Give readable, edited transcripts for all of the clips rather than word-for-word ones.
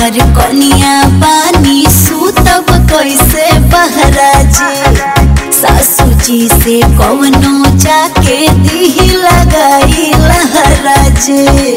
नौहर कनिया पानी सूतब कैसे बहरा जे सासू जी से कौनो जाके दी लगाई लहरा जे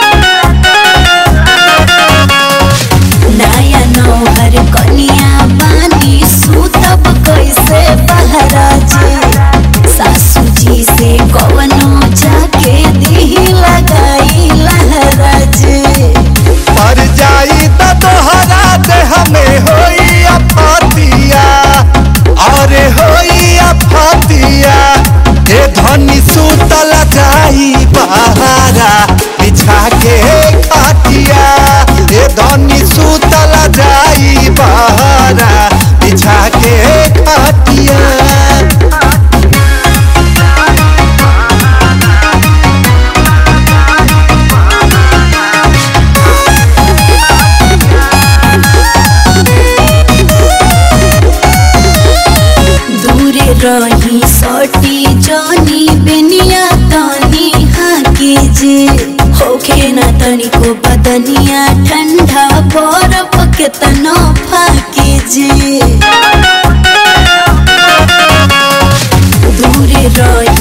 नया नौहर कनिया पानी सूतब कैसे बहरा जे सासू जी से कौनो जाके दी लगाई लहरा जे पर जाई त तोहरा देह में होई अफतिया अरे होई अफतिया ए धनी सुतल जाई बहारा बिछा के खाटिया ए धनी सुतल जाई बहारा बिछा के खाटिया। रही सोटी जानी बेनिया तानी हाके जे होखे न तनिको बदनिया ठंडा बरफ के तनो फाके जे दूरे रही